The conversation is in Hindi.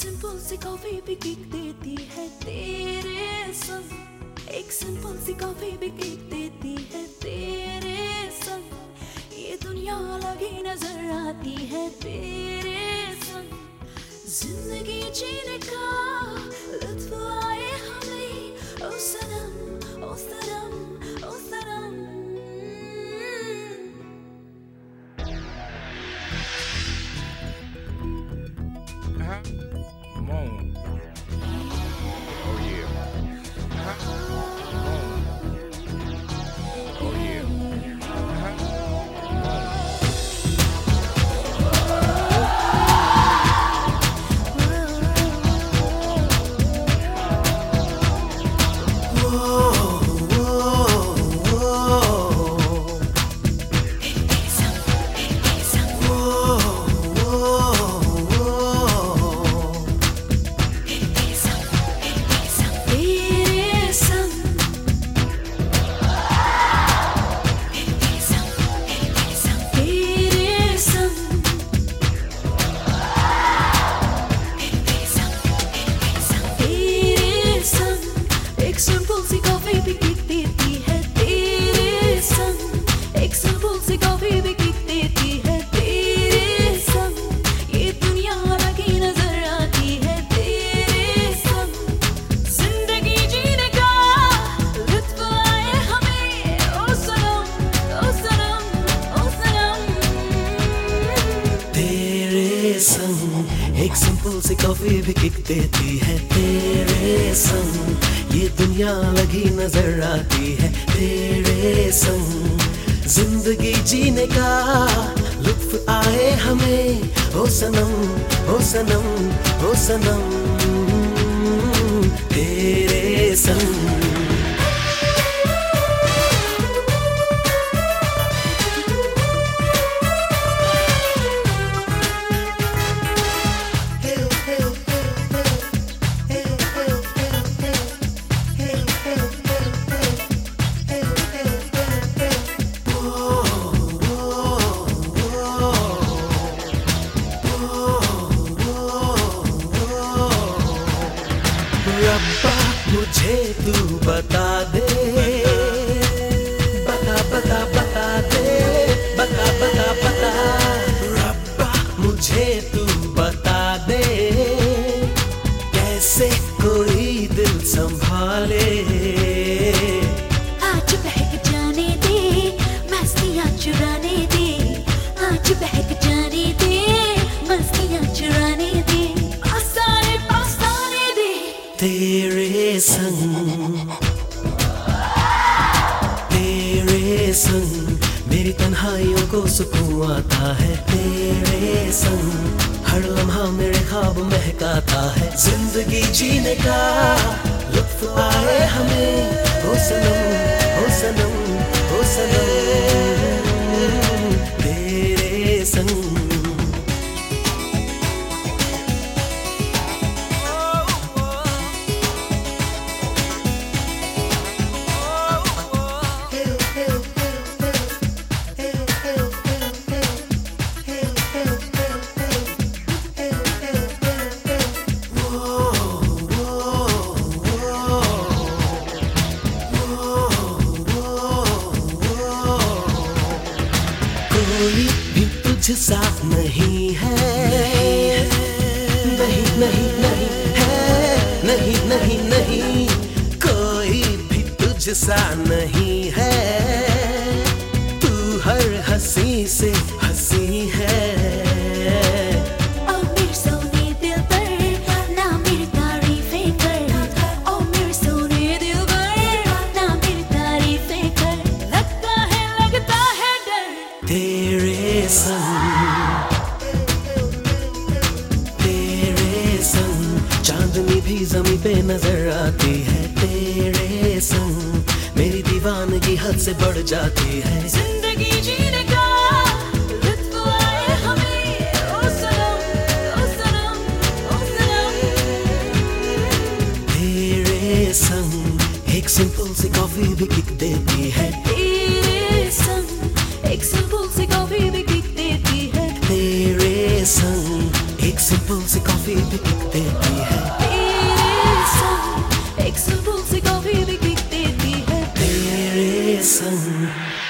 सिंपल सी कॉफी भी किक देती है तेरे संग। एक सिंपल सी कॉफी भी किक देती है तेरे संग। ये दुनिया अलग ही नजर आती है तेरे संग। जिंदगी जीने का लुत्फ आए हमें ओ सनम ओ सनम ओ सनम। Come on. Oh yeah. Come on. Oh yeah. एक सिंपल सी कॉफी भी किक देती है तेरे संग। ये दुनिया लगी नजर आती है तेरे संग। जिंदगी जीने का लुत्फ आए हमें ओ सनम ओ सनम ओ सनम तेरे संग। रब्बा मुझे तू बता दे, बता बता बता दे, बता बता बता। रब्बा मुझे तू बता दे, कैसे कोई दिल संभाले। आज बहक जाने दे, मस्तियाँ चुराने दे। आज बहक जाने दे, मस्तियाँ चुराने दे। तेरे संग, तेरे संग मेरी तन्हाइयों को सुकून आता है तेरे संग। हर लम्हा मेरे ख्वाब महकाता है। जिंदगी जीने का लुत्फ आए हमें ओ सनम ओ सनम ओ सनम तेरे संग। कोई भी तुझसा नहीं है, नहीं नहीं नहीं है, नहीं नहीं नहीं। कोई भी तुझसा नहीं है, तू हर हंसी से हंसी है। तेरे संग, तेरे संग चांदनी भी ज़मीं पे नजर आती है तेरे संग। मेरी दीवानगी हद से बढ़ जाती है। जिंदगी जीने का लुत्फ आए हमें ओ सनम ओ सनम ओ सनम। तेरे संग एक सिंपल सी कॉफी भी किक देती है तेरे संग। एक सिंपल सी कॉफी भी किक देती है तेरे संग। एक सिंपल सी कॉफी कॉफी भी किक देती है तेरे संग एक सिंपल सी कॉफी भी किक देती है तेरे संग।